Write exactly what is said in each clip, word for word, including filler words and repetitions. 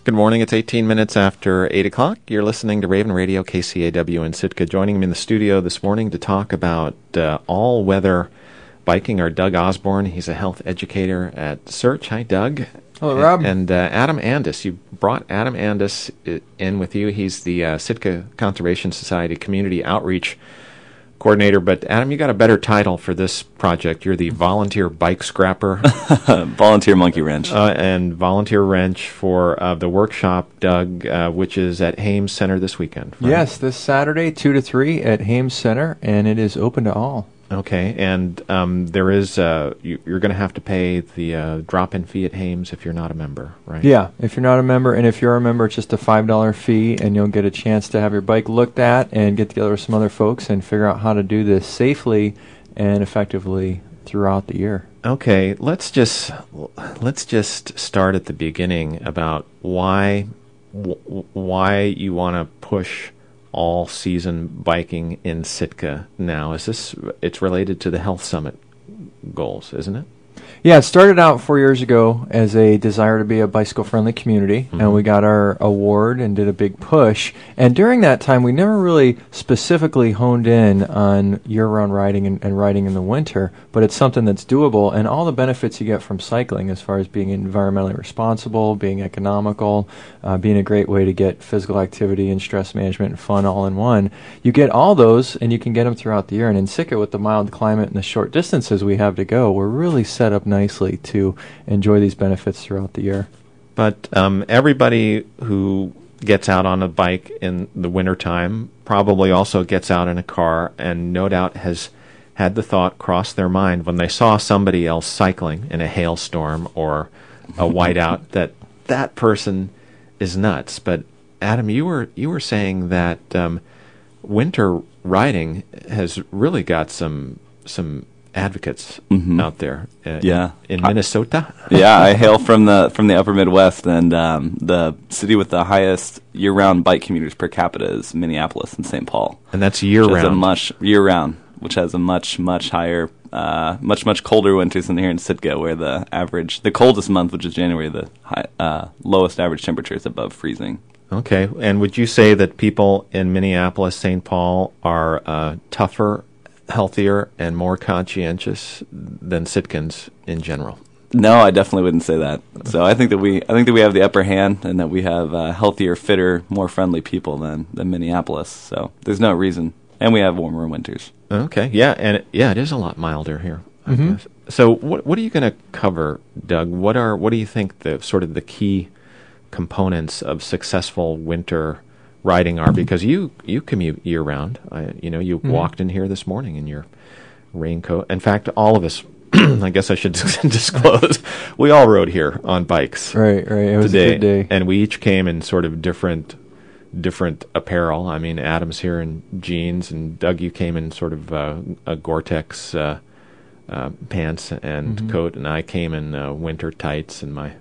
Good morning. It's eighteen minutes after eight o'clock. You're listening to Raven Radio, K C A W in Sitka. Joining me in the studio this morning to talk about uh, all-weather biking are Doug Osborne. He's a health educator at Search. Hi, Doug. Hello, Rob. And, and uh, Adam Andis. You brought Adam Andis in with you. He's the uh, Sitka Conservation Society Community Outreach Coordinator. But, Adam, you got a better title for this project. You're the Volunteer Bike Scrapper. Volunteer Monkey Wrench. Uh, and Volunteer Wrench for uh, the workshop, Doug, uh, which is at Hames Center this weekend. Right? Yes, this Saturday, two to three at Hames Center, and it is open to all. Okay, and um, there is, uh, you, you're going to have to pay the uh, drop-in fee at Hames if you're not a member, right? Yeah, if you're not a member, and if you're a member, it's just a five dollar fee, and you'll get a chance to have your bike looked at and get together with some other folks and figure out how to do this safely and effectively throughout the year. Okay, let's just let's just start at the beginning about why w- why you want to push all-season biking in Sitka now. Is this, it's related to the Health Summit goals, isn't it? Yeah, it started out four years ago as a desire to be a bicycle-friendly community, mm-hmm. and we got our award and did a big push. And during that time, we never really specifically honed in on year-round riding and, and riding in the winter, but it's something that's doable, and all the benefits you get from cycling as far as being environmentally responsible, being economical, uh, being a great way to get physical activity and stress management and fun all in one. You get all those, and you can get them throughout the year. And in Sitka, with the mild climate and the short distances we have to go, we're really set up nicely to enjoy these benefits throughout the year. But um, everybody who gets out on a bike in the wintertime probably also gets out in a car and no doubt has had the thought cross their mind when they saw somebody else cycling in a hailstorm or a whiteout that that person is nuts. But Adam, you were you were saying that um, winter riding has really got some some advocates mm-hmm. out there. Uh, yeah, in Minnesota. I, yeah, I hail from the from the Upper Midwest, and um, the city with the highest year-round bike commuters per capita is Minneapolis and Saint Paul, and that's year-round. A much year-round, which has a much much higher, uh, much much colder winters than here in Sitka, where the average, the coldest month, which is January, the high, uh, lowest average temperature is above freezing. Okay, and would you say that people in Minneapolis, Saint Paul are uh, tougher, healthier, and more conscientious than Sitkans in general? No, I definitely wouldn't say that. So I think that we, I think that we have the upper hand, and that we have uh, healthier, fitter, more friendly people than, than Minneapolis. So there's no reason, and we have warmer winters. Okay, yeah, and it, yeah, it is a lot milder here. Mm-hmm. So what what are you going to cover, Doug? What are what do you think the sort of the key components of successful winter riding are? Because you you commute year round. I, you know, you mm-hmm. walked in here this morning in your raincoat. In fact, all of us, I guess I should disclose, we all rode here on bikes. Right, right. It was today, a good day, and we each came in sort of different different apparel. I mean, Adam's here in jeans, and Doug, you came in sort of uh, a Gore-Tex uh, uh, pants and mm-hmm. coat, and I came in uh, winter tights and my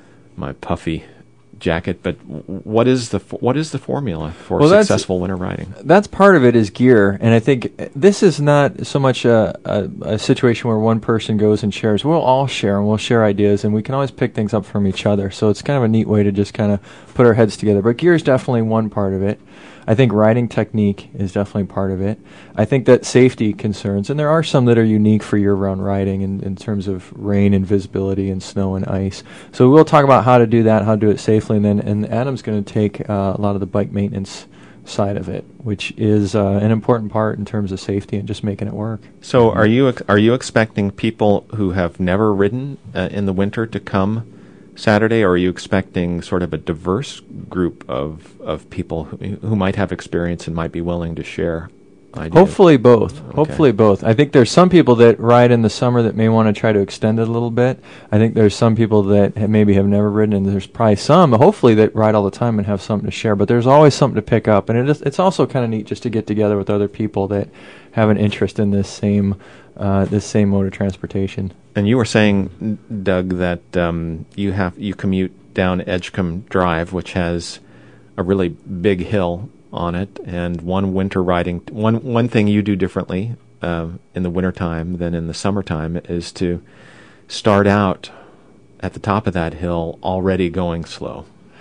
my puffy jacket. But what is the what is the formula for well, successful winter riding? That's part of it is gear, and I think this is not so much a, a, a situation where one person goes and shares. We'll all share, and we'll share ideas, and we can always pick things up from each other. So it's kind of a neat way to just kind of put our heads together. But gear is definitely one part of it. I think riding technique is definitely part of it. I think that safety concerns, and there are some that are unique for year-round riding in, in terms of rain and visibility and snow and ice. So we'll talk about how to do that, how to do it safely, and then and Adam's going to take uh, a lot of the bike maintenance side of it, which is uh, an important part in terms of safety and just making it work. So are you ex- are you expecting people who have never ridden uh, in the winter to come Saturday, or are you expecting sort of a diverse group of, of people who, who might have experience and might be willing to share ideas? Hopefully both. Okay. Hopefully both. I think there's some people that ride in the summer that may want to try to extend it a little bit. I think there's some people that ha- maybe have never ridden, and there's probably some, hopefully, that ride all the time and have something to share. But there's always something to pick up, and it is, it's also kind of neat just to get together with other people that have an interest in this same uh, this same mode of transportation. And you were saying, Doug, that um, you have you commute down Edgecombe Drive, which has a really big hill on it, and one winter riding one one thing you do differently uh, in the wintertime than in the summertime is to start out at the top of that hill already going slow.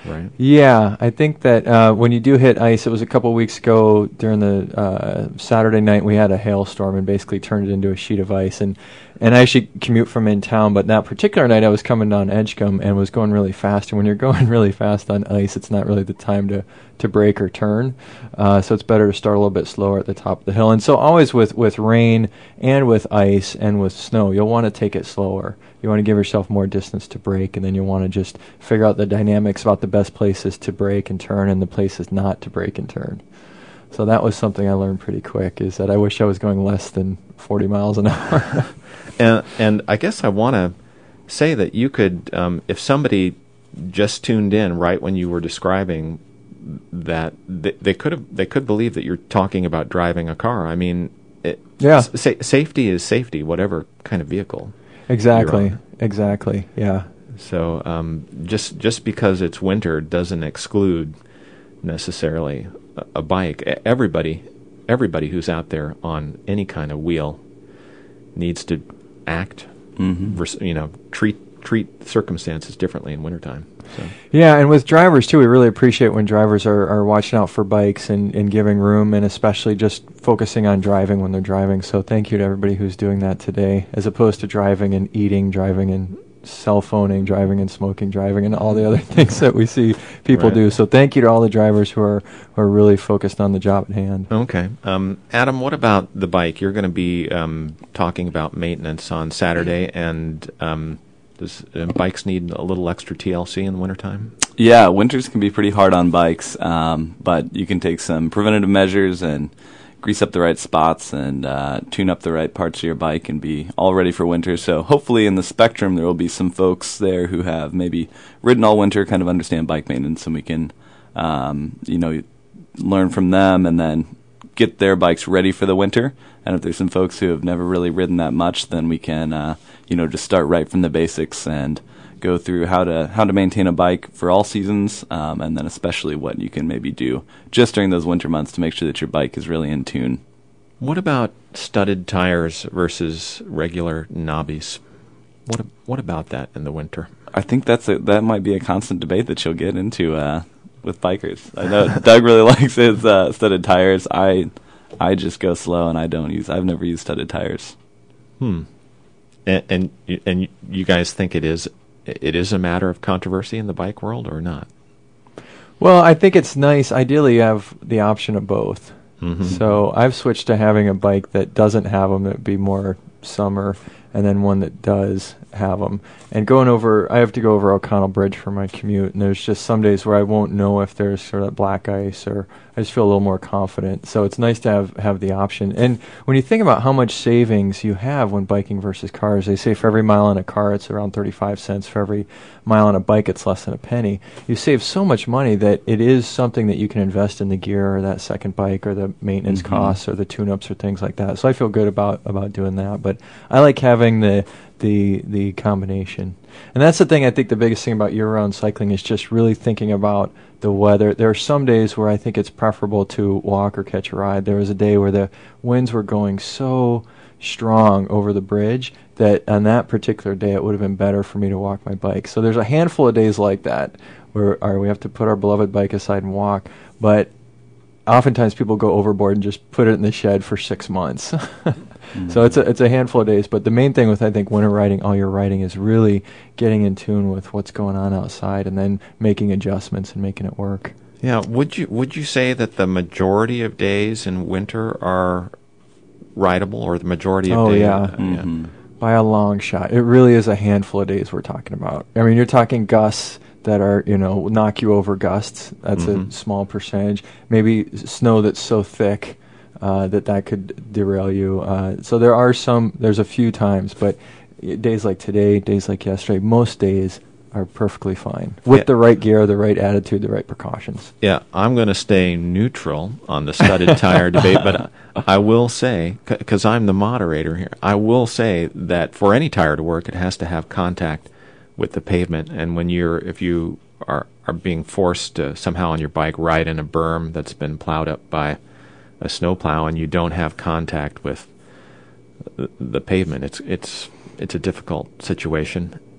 right? Yeah, I think that uh, when you do hit ice, it was a couple weeks ago during the uh, Saturday night, we had a hailstorm and basically turned it into a sheet of ice. And, and I actually commute from in town, but that particular night I was coming down Edgecombe and was going really fast. And when you're going really fast on ice, it's not really the time to, to brake or turn. Uh, so it's better to start a little bit slower at the top of the hill. And so always with, with rain and with ice and with snow, you'll want to take it slower. You want to give yourself more distance to brake, and then you want to just figure out the dynamics about the best places to brake and turn and the places not to brake and turn. So that was something I learned pretty quick, is that I wish I was going less than forty miles an hour. and and I guess I want to say that you could, um, if somebody just tuned in right when you were describing that, they, they could have they could believe that you're talking about driving a car. I mean, it, Yeah. sa- safety is safety, whatever kind of vehicle. Exactly. You're on. Exactly. Yeah. So um, just just because it's winter doesn't exclude necessarily a, a bike. E- Everybody, everybody who's out there on any kind of wheel needs to act, Mm-hmm. vers- you know, treat treat circumstances differently in wintertime. So. Yeah, and with drivers too, we really appreciate when drivers are, are watching out for bikes and, and giving room, and especially just focusing on driving when they're driving. So thank you to everybody who's doing that today, as opposed to driving and eating, driving and cell phoning, driving and smoking, driving and all the other things that we see people Right. do. So thank you to all the drivers who are who are really focused on the job at hand. Okay. Um, Adam, what about the bike? You're going to be um, talking about maintenance on Saturday, and um, does uh, bikes need a little extra T L C in the wintertime? Yeah, winters can be pretty hard on bikes, um, but you can take some preventative measures and grease up the right spots and uh, tune up the right parts of your bike and be all ready for winter. So hopefully in the spectrum there will be some folks there who have maybe ridden all winter, kind of understand bike maintenance, and we can, um, you know, learn from them and then get their bikes ready for the winter. And if there's some folks who have never really ridden that much, then we can, uh, you know, just start right from the basics and go through how to how to maintain a bike for all seasons, um, and then especially what you can maybe do just during those winter months to make sure that your bike is really in tune. What about studded tires versus regular knobbies? What a- what about that in the winter? I think that's a, that might be a constant debate that you'll get into uh, with bikers. I know Doug really likes his uh, studded tires. I I just go slow and I don't use. I've never used studded tires. Hmm. And and you- and you guys think it is it is a matter of controversy in the bike world or not? Well, I think it's nice. Ideally, you have the option of both. Mm-hmm. So I've switched to having a bike that doesn't have them, that would be more summer, and then one that does have them. And going over, I have to go over O'Connell Bridge for my commute, and there's just some days where I won't know if there's sort of black ice, or I just feel a little more confident. So it's nice to have, have the option. And when you think about how much savings you have when biking versus cars, they say for every mile on a car, it's around thirty-five cents. For every mile on a bike, it's less than a penny. You save so much money that it is something that you can invest in the gear or that second bike or the maintenance Mhm. costs or the tune-ups or things like that. So I feel good about, about doing that. But I like having the the the combination. And that's the thing, I think the biggest thing about year-round cycling is just really thinking about the weather. There are some days where I think it's preferable to walk or catch a ride. There was a day where the winds were going so strong over the bridge that on that particular day it would have been better for me to walk my bike. So there's a handful of days like that where or we have to put our beloved bike aside and walk. But oftentimes people go overboard and just put it in the shed for six months. Mm-hmm. So it's a it's a handful of days. But the main thing with, I think, winter riding, all year riding, is really getting in tune with what's going on outside and then making adjustments and making it work. Yeah, would you would you say that the majority of days in winter are rideable, or the majority of Oh, days? yeah. uh, Mm-hmm. By a long shot. It really is a handful of days we're talking about. I mean, you're talking gusts that are, you know, knock you over gusts. That's Mhm. a small percentage. Maybe s- snow that's so thick uh, that that could derail you. Uh, so there are some, there's a few times, but y- days like today, days like yesterday, most days are perfectly fine with Yeah. the right gear, the right attitude, the right precautions. Yeah, I'm going to stay neutral on the studded tire debate, but I will say, because I'm the moderator here, I will say that for any tire to work, it has to have contact with the pavement. And when you're, if you are, are being forced to somehow on your bike ride in a berm that's been plowed up by a snowplow and you don't have contact with the, the pavement, it's it's it's a difficult situation.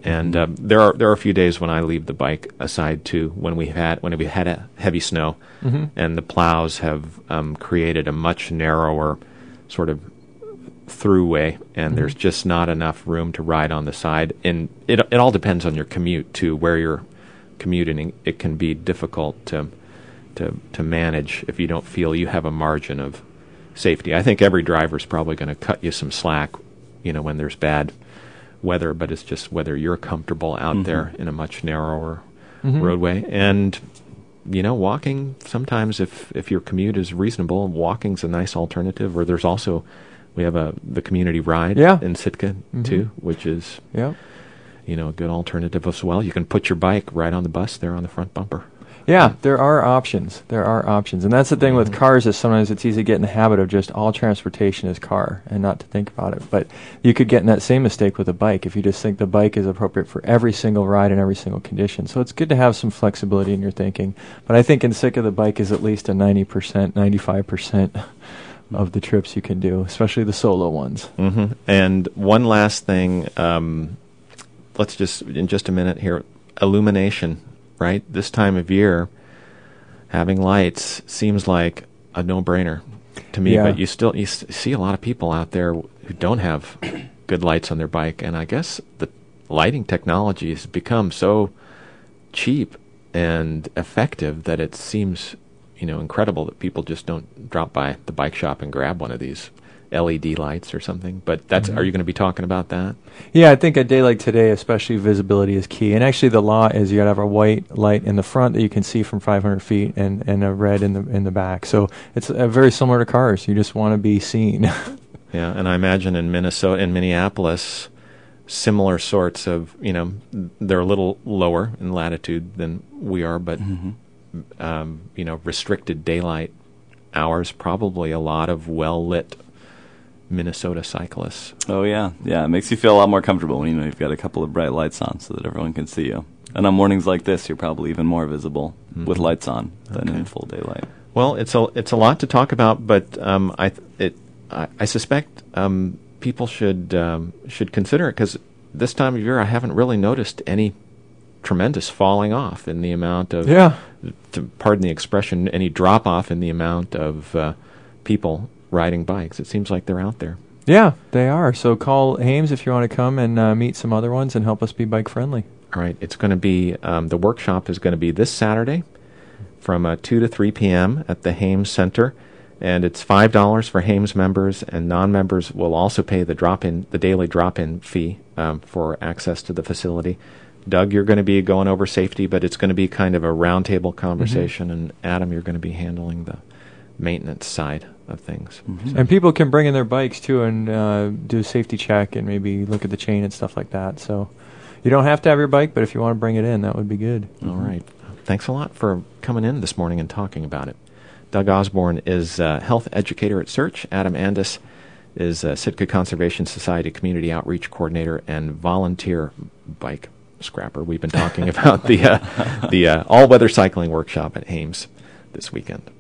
And uh, there are there are a few days when I leave the bike aside too. When we had when we had a heavy snow, Mm-hmm. and the plows have um, created a much narrower sort of throughway, and Mm-hmm. there's just not enough room to ride on the side. And it it all depends on your commute too, where you're commuting. It can be difficult to to to manage if you don't feel you have a margin of safety. I think every driver's probably going to cut you some slack, you know, when there's bad weather, but it's just whether you're comfortable out Mm-hmm. there in a much narrower Mhm. roadway. And you know, walking sometimes, if if your commute is reasonable, walking's a nice alternative. Or there's also we have a the community ride Yeah. in Sitka Mhm. too, which is Yeah. you know a good alternative as well. You can put your bike right on the bus there on the front bumper. Yeah, there are options. There are options. And that's the thing with cars is sometimes it's easy to get in the habit of just all transportation is car and not to think about it. But you could get in that same mistake with a bike if you just think the bike is appropriate for every single ride in every single condition. So it's good to have some flexibility in your thinking. But I think in Sitka, the bike is at least a ninety percent, ninety-five percent of the trips you can do, especially the solo ones. hmm And one last thing, um, let's just in just a minute here, illumination. Right, this time of year, having lights seems like a no-brainer to me. Yeah. But you still you s- see a lot of people out there who don't have good lights on their bike, and I guess the lighting technology has become so cheap and effective that it seems, you know, incredible that people just don't drop by the bike shop and grab one of these L E D lights or something. But that's Mhm. are you going to be talking about that? Yeah, I think a day like today, especially visibility is key. And actually, the law is you got to have a white light in the front that you can see from five hundred feet, and, and a red in the in the back. So it's uh, very similar to cars. You just want to be seen. Yeah, and I imagine in Minnesota, in Minneapolis, similar sorts of, you know, they're a little lower in latitude than we are, but, Mhm. um, you know, restricted daylight hours, probably a lot of well-lit Minnesota cyclists. Oh yeah, yeah. It makes you feel a lot more comfortable when you know you've got a couple of bright lights on, so that everyone can see you. And on mornings like this, you're probably even more visible with Mhm. lights on than Okay. in full daylight. Well, it's a it's a lot to talk about, but um, I th- it I, I suspect um, people should um, should consider it, because this time of year I haven't really noticed any tremendous falling off in the amount of Yeah. to pardon the expression, any drop off in the amount of uh, people riding bikes. It seems like they're out there. Yeah, they are. So call Hames if you want to come and uh, meet some other ones and help us be bike friendly. All right, it's going to be um, the workshop is going to be this Saturday from uh, two to three p.m. at the Hames Center, and it's five dollars for Hames members, and non-members will also pay the drop-in, the daily drop-in fee um, for access to the facility. Doug, you're going to be going over safety, but it's going to be kind of a roundtable conversation, and Adam, you're going to be handling the maintenance side of things. Mhm. And people can bring in their bikes too and uh, do a safety check and maybe look at the chain and stuff like that. So you don't have to have your bike, but if you want to bring it in, that would be good. All right. Thanks a lot for coming in this morning and talking about it. Doug Osborne is a health educator at Search. Adam Andis is a Sitka Conservation Society Community Outreach Coordinator and volunteer bike scrapper. We've been talking about the uh, the uh, all-weather cycling workshop at Hames this weekend.